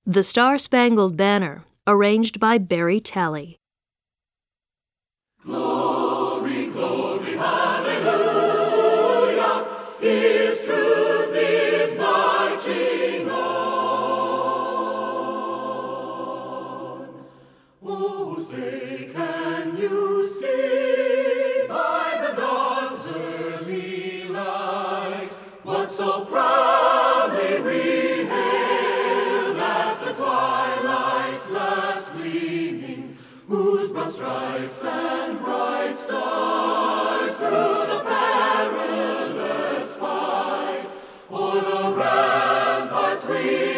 The Star-Spangled Banner, arranged by Barry Talley. Glory, glory, hallelujah, His truth is marching on. Oh, say, can you see by the dawn's early light what so proudly we hailed at the twilight's last gleaming, whose broad stripes and bright stars through the perilous fight o'er the ramparts we